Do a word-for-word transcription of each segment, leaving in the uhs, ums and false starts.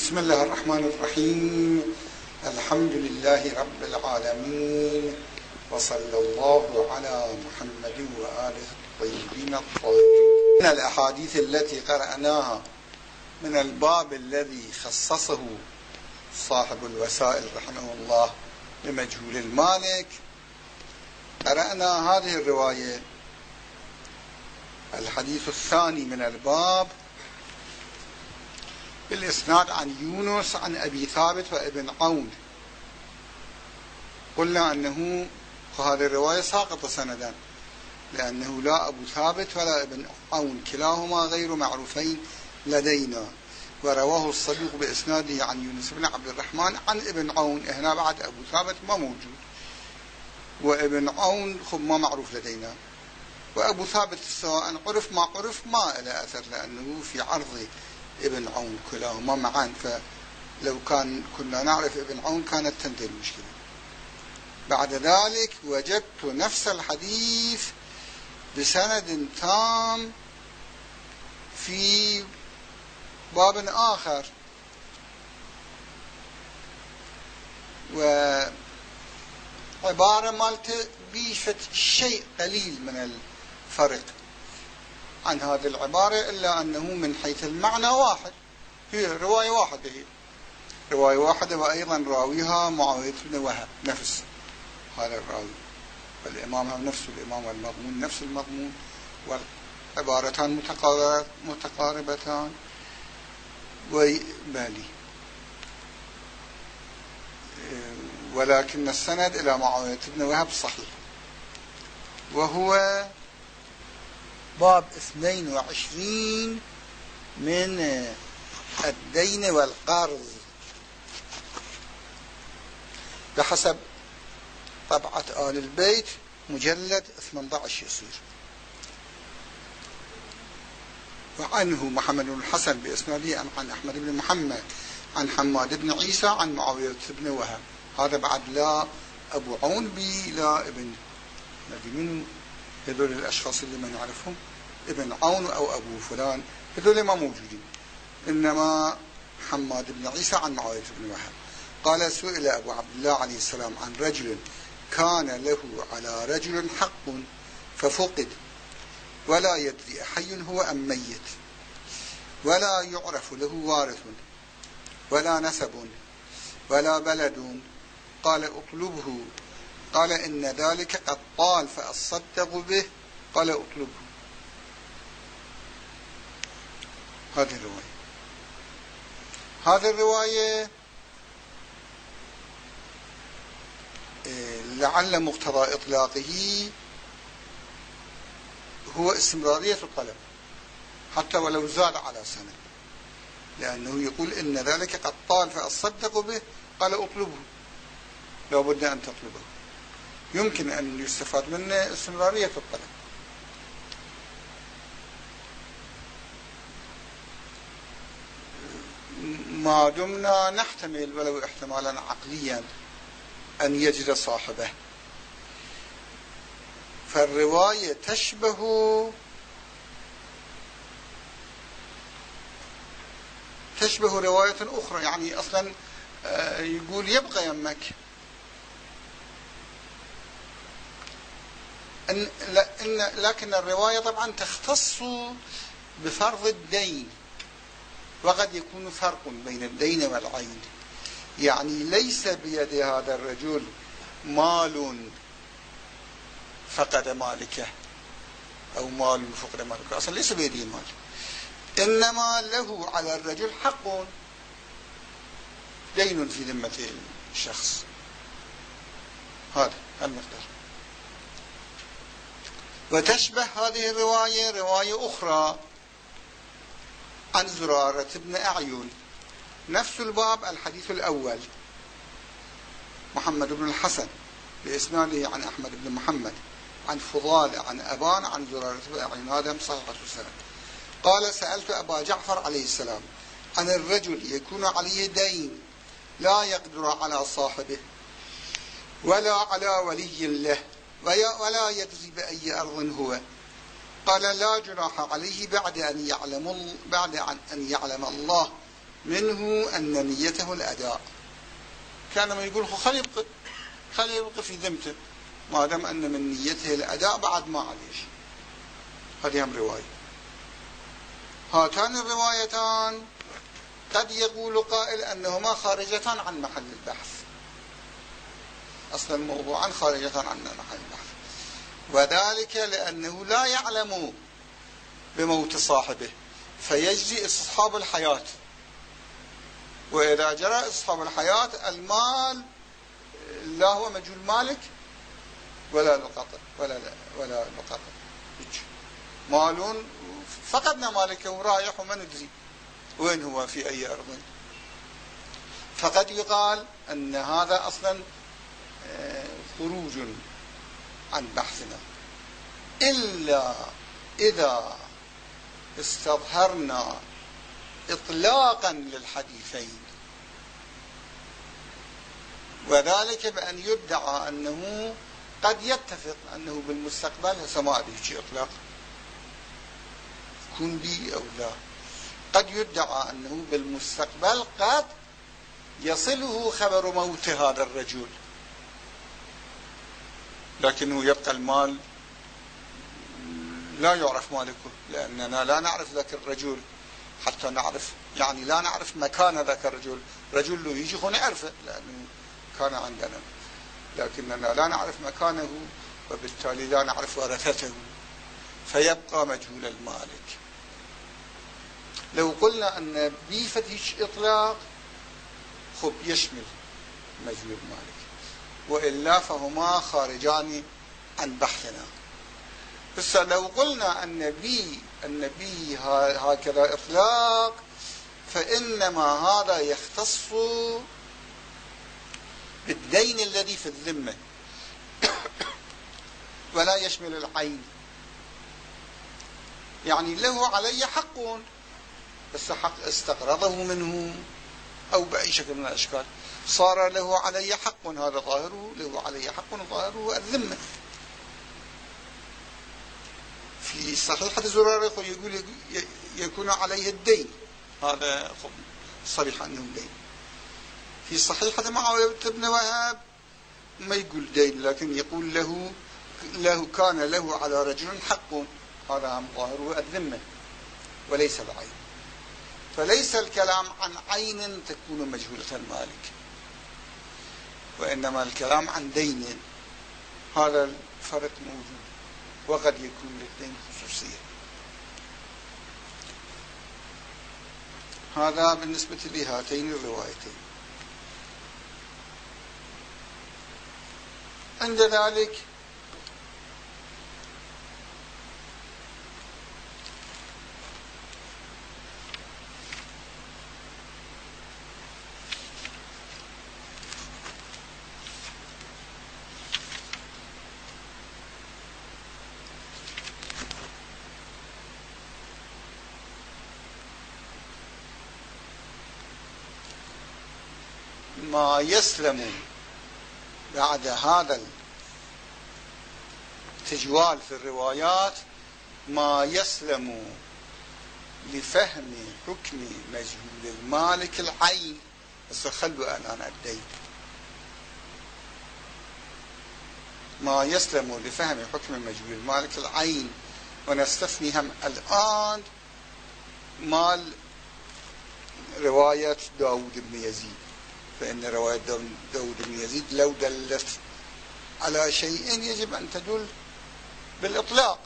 بسم الله الرحمن الرحيم. الحمد لله رب العالمين، وصلى الله على محمد وآله الطيبين الطاهرين. من الأحاديث التي قرأناها من الباب الذي خصصه صاحب الوسائل رحمه الله لمجهول المالك، قرأنا هذه الرواية، الحديث الثاني من الباب، بالإسناد عن يونس عن أبي ثابت وابن عون. قلنا أنه هذه الرواية ساقطة سندا، لأنه لا أبو ثابت ولا ابن عون كلاهما غير معروفين لدينا، ورواه الصدوق بإسناده عن يونس بن عبد الرحمن عن ابن عون. هنا بعد أبو ثابت ما موجود، وابن عون خب ما معروف لدينا، وأبو ثابت سواء عرف ما عرف ما له أثر، لأنه في عرض ابن عون كلاهما معا، فلو كان كنا نعرف ابن عون كانت تنتهي المشكلة. بعد ذلك وجدت نفس الحديث بسند تام في باب آخر، وعبارة مالته بيشت شيء قليل من الفرق عن هذه العبارة، إلا أنه من حيث المعنى واحد، هي رواية واحدة، هي رواية واحدة، وأيضا راويها معاوية بن وهب نفس هذا الراوي، والإمام هم نفس الإمام، والمضمون نفس المضمون، والعبارتان متقاربتان وبالي، ولكن السند إلى معاوية بن وهب صحيح، وهو باب اثنين وعشرين من الدين والقرض بحسب طبعة آل البيت، مجلد ثمانية عشر يصير. وعنه محمد بن الحسن بإسناده عن أحمد بن محمد عن حماد بن عيسى عن معاوية بن وهب. هذا بعد لا أبو عون بي لا ابن منه، هذول الأشخاص اللي ما نعرفهم ابن عون أو أبو فلان، هذول ما موجودين، إنما حماد بن عيسى عن معاوية بن وهب. قال: سئل أبو عبد الله عليه السلام عن رجل كان له على رجل حق ففقد، ولا يدري أحي هو أم ميت، ولا يعرف له وارث ولا نسب ولا بلد، قال: اطلبه. قال: إن ذلك قد طال فأصدق به. قال: اطلبه. هذه الرواية هذه الرواية لعل مقتضى إطلاقه هو استمرارية الطلب حتى ولو زاد على سنة، لأنه يقول: إن ذلك قد طال فأصدق به. قال: اطلبه، لا بد أن تطلبه، يمكن أن يستفاد منه استمرارية الطلب. ما دمنا نحتمل ولو احتمالا عقليا أن يجد صاحبه، فالرواية تشبه تشبه رواية أخرى، يعني أصلا يقول يبقى يمك، إن لكن الرواية طبعا تختص بفرض الدين، وقد يكون فرق بين الدين والعين، يعني ليس بيد هذا الرجل مال فقد مالكه أو مال فقد مالكه، أصلا ليس بيده مال، إنما له على الرجل حق، دين في ذمة الشخص، هذا المقدار. وتشبه هذه الرواية رواية أخرى عن زرارة بن أعين، نفس الباب، الحديث الأول، محمد بن الحسن بإسناده عن أحمد بن محمد عن فضال عن أبان عن زرارة بن أعين، هذا صحيح السنة. قال: سألت أبا جعفر عليه السلام عن الرجل يكون عليه دين لا يقدر على صاحبه ولا على ولي له ولا يدري بأي أرض هو. قال: لا جناح عليه بعد أن يعلم بعد أن يعلم الله منه أن نيته الأداء. كان ما يقول خلي يبقى خلي يبقى في ذمته، ما دام أن من نيته الأداء بعد ما عليه شيء. هذه هم رواية. هاتان الروايتان قد يقول قائل أنهما خارجتان عن محل البحث، أصلا الموضوعان خارجتان عن محل البحث، وذلك لأنه لا يعلم بموت صاحبه فيجري استصحاب الحياة، وإذا جرى استصحاب الحياة المال لا هو مجهول مالك ولا لقطة ولا ولا لقطة، مال فقدنا مالكه رايح وما ندري وين هو في أي أرض. فقد يقال أن هذا أصلا خروج عن بحثنا، إلا إذا استظهرنا إطلاقا للحديثين، وذلك بأن يدعى أنه قد يتفق أنه بالمستقبل، هسه ما أدري شيء إطلاق يكون بي أو لا، قد يدعى أنه بالمستقبل قد يصله خبر موت هذا الرجل، لكنه يبقى المال لا يعرف مالكه، لأننا لا نعرف ذاك الرجل حتى نعرف، يعني لا نعرف مكان ذاك الرجل. رجل له يجي خو نعرفه لأنه كان عندنا، لكننا لا نعرف مكانه، وبالتالي لا نعرف ورثته، فيبقى مجهول المالك. لو قلنا أن بيفتش إطلاق خب يشمل مجهول المالك، وإلا فهما خارجان عن بحثنا. بس لو قلنا أن بي أن بي هكذا إطلاق، فإنما هذا يختص بالدين الذي في الذمة ولا يشمل العين. يعني له علي حق، بس حق استقرضه منه أو بأي شكل من الأشكال، صار له علي حق، هذا ظاهره له علي حق ظاهره الذمة. في صحيحة زرارة يقول يكون عليه الدين، هذا صريح أنه دين. في صحيحة معاوية بن وهب ما يقول دين، لكن يقول له له كان له على رجل حق، هذا ظاهره الذمة وليس العين. فليس الكلام عن عين تكون مجهولة المالك، وإنما الكلام عن دين، هذا الفرق موجود، وقد يكون للدين خصوصية. هذا بالنسبة لهاتين الروايتين. عند ذلك ما يسلم بعد هذا التجوال في الروايات، ما يسلم لفهم حكم مجهول المالك العين. بس خلوا الآن الدين، ما يسلم لفهم حكم مجهول المالك العين، ونستثني هم الآن مال رواية داود بن يزيد، فإن رواية داود بن يزيد لو دلت على شيء يجب أن تدل بالإطلاق.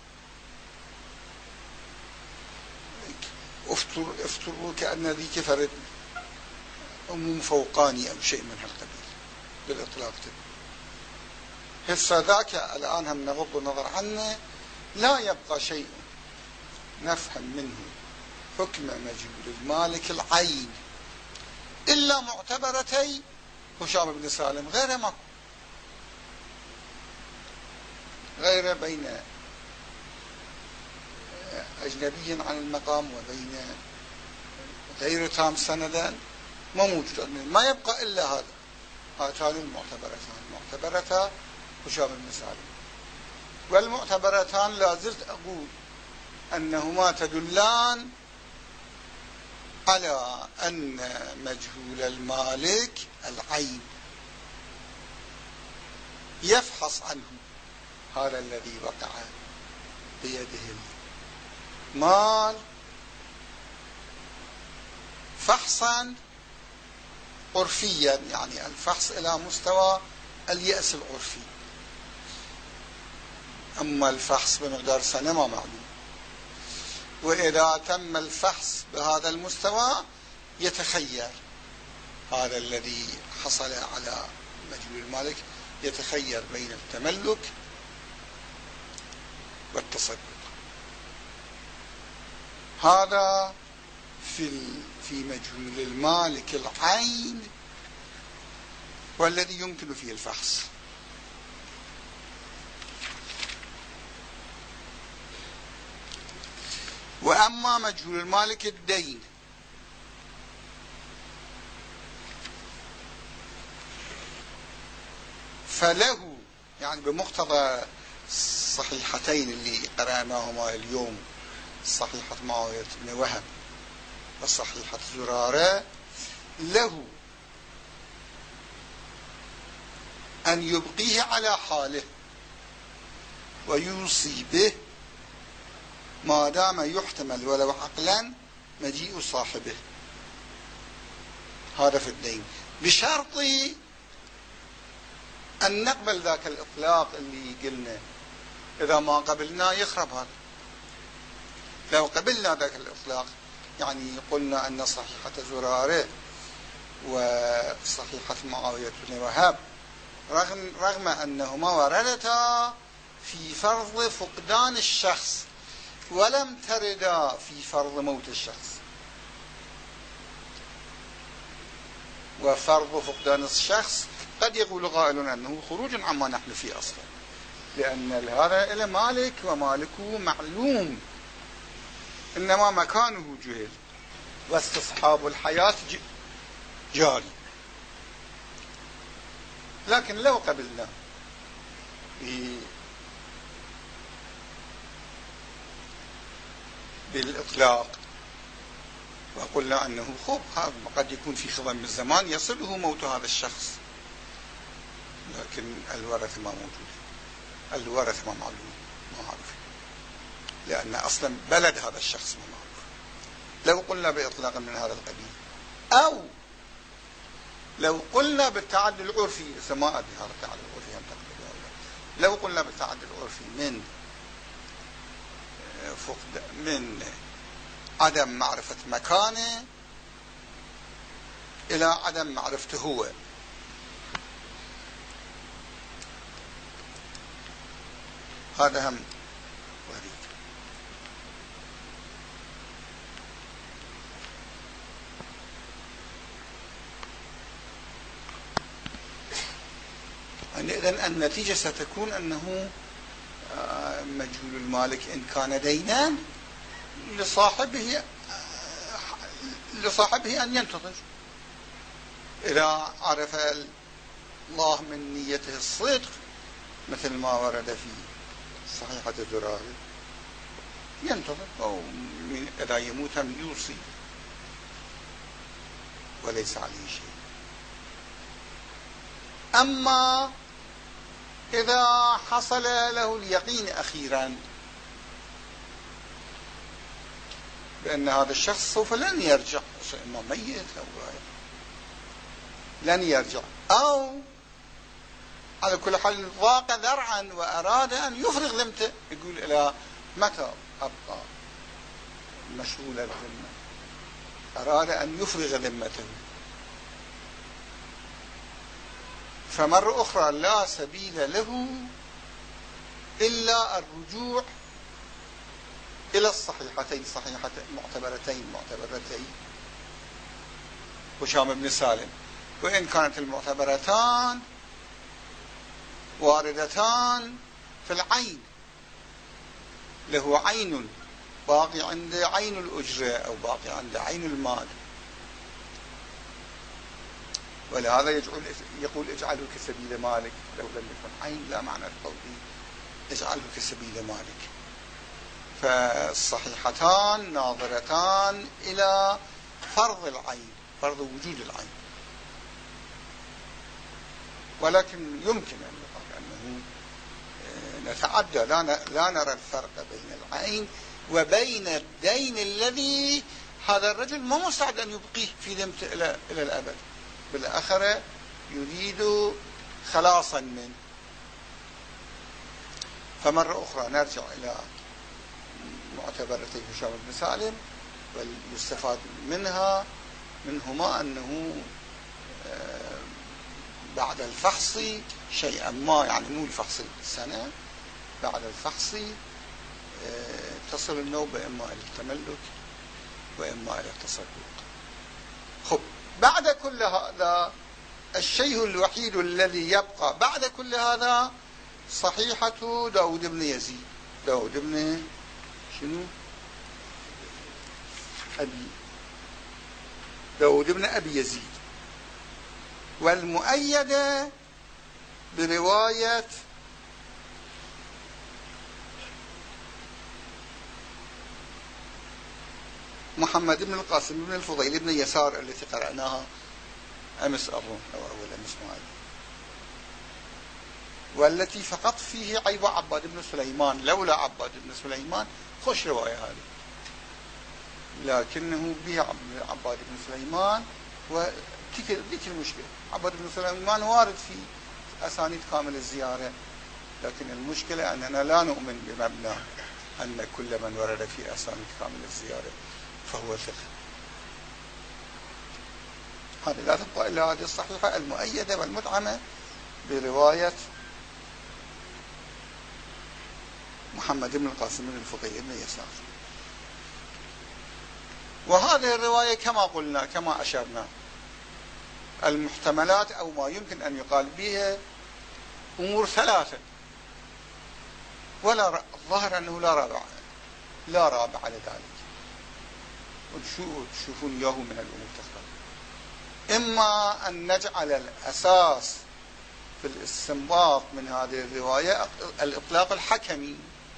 افتر افتروا كأن ذيك فرد عموم فوقاني أو شيء من هالقبيل بالإطلاق. هسه ذاك الآن هم نغض النظر عنه، لا يبقى شيء نفهم منه حكم مجهول المالك العين إلا معتبرتي هشام بن سالم، غير ما غير بين أجنبي عن المقام وبين غير تام سندا ما موجود، ما يبقى إلا هذا، هاتان المعتبرتان، معتبرتا هشام بن سالم. والمعتبرتان لا زلت أقول أنهما تدلان على أن مجهول المالك العين يفحص عنه هذا الذي وقع بيده المال فحصا عرفيا، يعني الفحص إلى مستوى اليأس العرفي. أما الفحص بمقدار سنة ما معلوم، وإذا تم الفحص بهذا المستوى يتخير هذا الذي حصل على مجهول المالك، يتخير بين التملك والتصدق. هذا في في مجهول المالك العين والذي يمكن فيه الفحص. وأما مجهول المالك الدين فله، يعني بمقتضى الصحيحتين اللي قرأناهما اليوم، صحيحة معاوية بن وهب وصحيحة زرارة، له أن يبقيه على حاله ويوصي به ما دام يحتمل ولو عقلا مجيء صاحبه. هذا في الدين، بشرط أن نقبل ذاك الإطلاق اللي قلنا. إذا ما قبلنا يخرب هذا. لو قبلنا ذاك الإطلاق، يعني قلنا أن صحيحة زرارة وصحيحة معاوية بن وهب رغم, رغم أنهما وردتا في فرض فقدان الشخص ولم تردا في فرض موت الشخص. وفرض فقدان الشخص قد يقول قائل أنه خروج عما نحن فيه أصلا، لأن هذا إلى مالك ومالكه معلوم، إنما مكانه جهل واستصحاب الحياة جاري. لكن لو قبلنا بالإطلاق وقلنا أنه خب قد يكون في خضم من الزمان يصله موت هذا الشخص، لكن الورث ما موجود، الورث ما معلوم ما عارف، لأن أصلا بلد هذا الشخص ما معروف. لو قلنا بإطلاق من هذا القبيل، أو لو قلنا بالتعدي العرفي، سماء هذا التعدي العرفي هم تقبل، لو قلنا بالتعدي العرفي من فقد من عدم معرفة مكانه إلى عدم معرفته هو، هذا هم وريد. يعني إذن النتيجة ستكون أنه مجهول المالك إن كان دينا لصاحبه لصاحبه أن ينتظر، إذا عرف الله من نيته الصدق مثل ما ورد في صحيحة زرارة ينتظر، أو إذا يموت هم يوصي وليس عليه شيء. أما إذا حصل له اليقين أخيرا بأن هذا الشخص سوف لن يرجع، إما ميت أو لن يرجع، أو على كل حال ضاق ذرعا وأراد أن يفرغ ذمته، يقول إلى متى أبقى مشغول الذمة، أراد أن يفرغ ذمته، فمرة أخرى لا سبيل له إلا الرجوع إلى الصحيحتين، صحيحة معتبرتين معتبرتين هشام بن سالم، وإن كانت المعتبرتان واردتان في العين، له عين باقي عند عين الأجرة أو باقي عند عين المال، ولهذا يجعل يقول اجعله كسبيل مالك، لو لم يكن عين لا معنى القول اجعله كسبيل مالك. فالصحيحتان ناظرتان إلى فرض العين، فرض وجود العين. ولكن يمكن أن يقال أنه نتعدى، لا نرى الفرق بين العين وبين الدين الذي هذا الرجل ما مستعد أن يبقيه في ذمته إلى إلى الأبد، بالآخرة يريد خلاصا منه. فمرة أخرى نرجع إلى معتبرتي هشام بن سالم، ويستفاد منها منهما أنه بعد الفحص شيئا ما، يعني مو الفحص السنة، بعد الفحص تصل النوبة إما إلى التملك وإما إلى التصدق. خب، بعد كل هذا الشيء الوحيد الذي يبقى بعد كل هذا صحيحة داود بن يزيد، داود بن شنو؟ أبي داود بن أبي يزيد، والمؤيدة برواية محمد بن القاسم بن الفضيل بن يسار التي قرأناها أمس أظن أو أول أمس معي، والتي فقط فيه عيب عباد بن سليمان. لولا عباد بن سليمان خوش رواية هذه، لكنه بها عباد بن سليمان، وذيك المشكلة. عباد بن سليمان وارد في أسانيد كامل الزيارة، لكن المشكلة أننا لا نؤمن بمبنى أن كل من ورد في أسانيد كامل الزيارة فهو ثقة. هذه لا تبقى إلا هذه الصحيحة المؤيدة والمدعمة برواية محمد بن القاسم بن الفضيل بن يسار. وهذه الرواية كما قلنا كما أشرنا المحتملات أو ما يمكن أن يقال بها أمور ثلاثة، ولا الظاهر أنه لا رابع لا رابع على ذلك، وتشوفون إياه من الأمور تختلف. إما أن نجعل الأساس في الاستنباط من هذه الرواية الإطلاق الحكمي،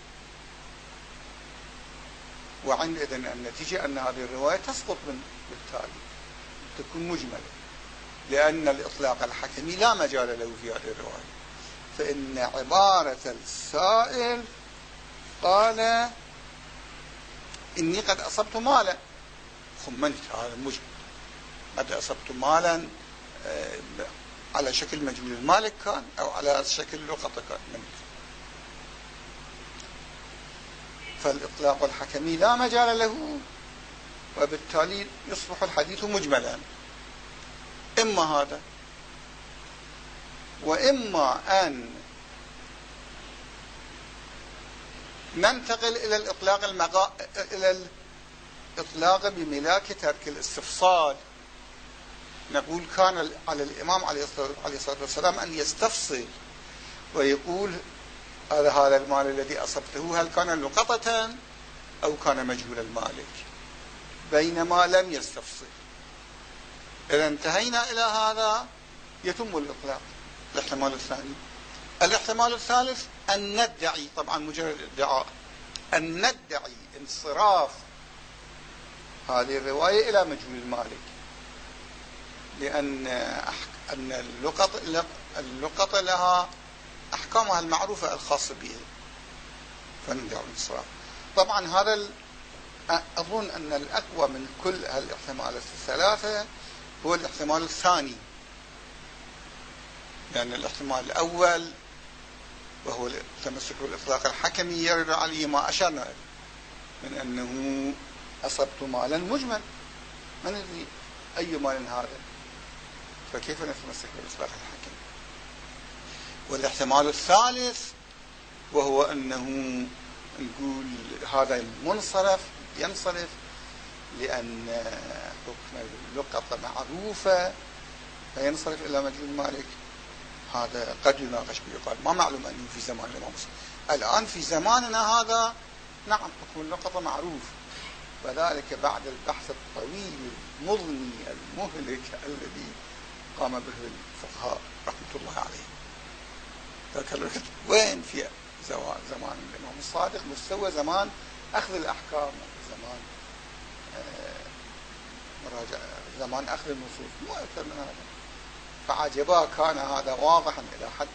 وعندئذ النتيجة أن هذه الرواية تسقط من بالتالي تكون مجملة، لأن الإطلاق الحكمي لا مجال له في هذه الرواية. فإن عبارة السائل قال إني قد أصبت مالا، خمنت هذا مجمل، قد أصبت مالا على شكل مجهول المالك كان أو على شكل لقطة كان منك. فالإطلاق الحكمي لا مجال له، وبالتالي يصبح الحديث مجملا. إما هذا، وإما أن ننتقل إلى الإطلاق المغا... إلى الإطلاق بملاك ترك الاستفصال. نقول كان على الإمام عليه الصلاة والسلام أن يستفصل ويقول هذا هذا المال الذي أصبته هل كان لقطة أو كان مجهول المالك، بينما لم يستفصل. إذا انتهينا إلى هذا يتم الإطلاق. الاحتمال الثاني، الاحتمال الثالث أن ندعي، طبعا مجرد ادعاء، أن ندعي انصراف هذه الرواية إلى مجهول المالك، لأن أن اللقط اللقط لها أحكامها المعروفة الخاصة بها، فندعي الانصراف. طبعا هذا أظن أن الأقوى من كل الاحتمالات الثلاثة هو الاحتمال الثاني، لأن الاحتمال الأول وهو التمسك بالإطلاق الحكمي يرد عليه ما أشرنا إليه من أنه أصبت مالا مجمل، من ندري أي مال هذا، فكيف نتمسك بالإطلاق الحكمي؟ والاحتمال الثالث وهو أنه نقول هذا المنصرف ينصرف لأن حكم اللقطة معروفة فينصرف إلى مجهول مالك. هذا قد يناقش بيقال ما معلوم أنه في زمان الإمام مسلم. الآن في زماننا هذا نعم حكم اللقطة معروف، وذلك بعد البحث الطويل المضني المهلك الذي قام به الفقهاء رحمة الله عليهم. ذاك الوقت وين في زمان الإمام الصادق مستوى زمان أخذ الأحكام، زمان مراجع زمان أخذ النصوص مو أكثر من هذا. فعجبا كان هذا واضحا إلى حد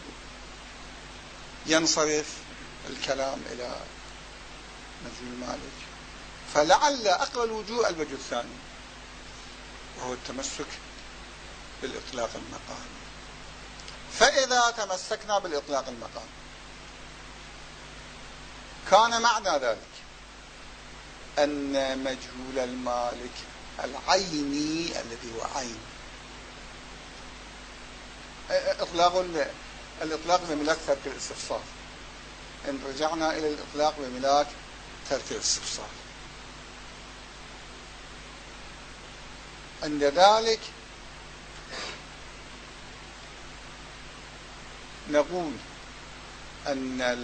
ينصرف الكلام إلى مجهول مالك. فلعل أقوى الوجوه الوجه الثاني وهو التمسك بالإطلاق المقامي. فإذا تمسكنا بالإطلاق المقامي كان معنى ذلك أن مجهول المالك العيني الذي هو عين إطلاق الإطلاق بملاك ترك الاستفسار. إن رجعنا إلى الإطلاق بملاك ترك الاستفسار عند ذلك نقول أن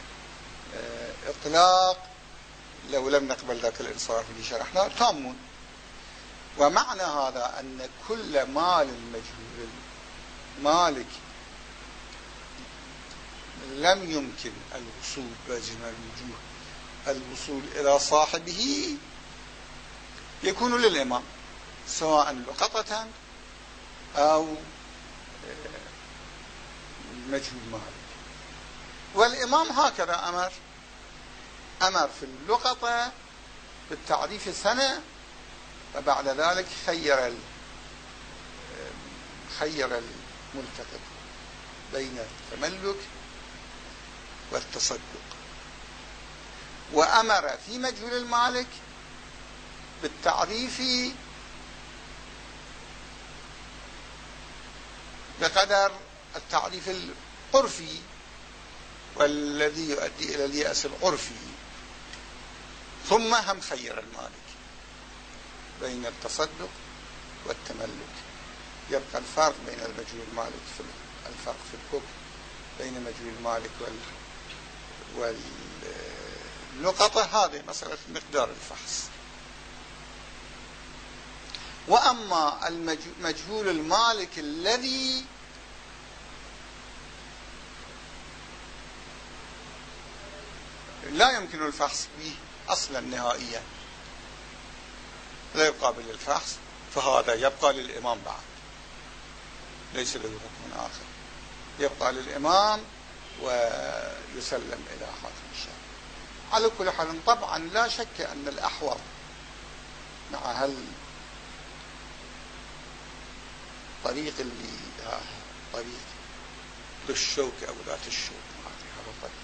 الإطلاق لو لم نقبل ذاك الإنصاف اللي شرحناه تام. ومعنى هذا أن كل مال المجهول مالك لم يمكن الوصول بجميع الوجوه الوصول إلى صاحبه يكون للإمام سواء لقطة أو مجهول مالك. والإمام هكذا أمر أمر في اللقطة بالتعريف سنة، وبعد ذلك خير خير الملتقط بين التملك والتصدق. وأمر في مجهول المالك بالتعريف بقدر التعريف العرفي والذي يؤدي إلى اليأس العرفي، ثم هم خير المالك بين التصدق والتملك. يبقى الفرق بين المجهول المالك في الفرق في الحكم بين مجهول المالك وال واللقطة. هذه مسألة مقدار الفحص. وأما المجهول المالك الذي لا يمكن الفحص به أصلا نهائيا، لا يقابل الفحص، فهذا يبقى للإمام بعد، ليس له حكم آخر، يبقى للإمام ويسلم إلى حاكم الشرع. على كل حال طبعا لا شك أن الأحوط مع هل طريق اللي طريق بالشوك أو ذات الشوك، هذا طريق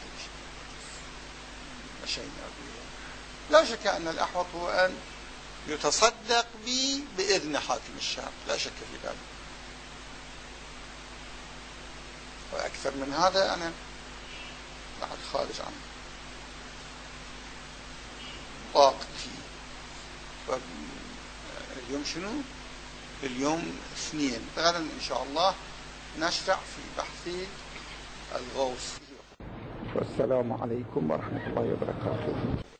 مشينا به، لا شك أن الأحوط هو أن يتصدق به بإذن حاكم الشرع، لا شك في ذلك. وأكثر من هذا أنا بعد خارج عن طاقتي. اليوم شنو؟ اليوم اثنين، غدا إن شاء الله نشرع في بحث الغوص. والسلام عليكم ورحمة الله وبركاته.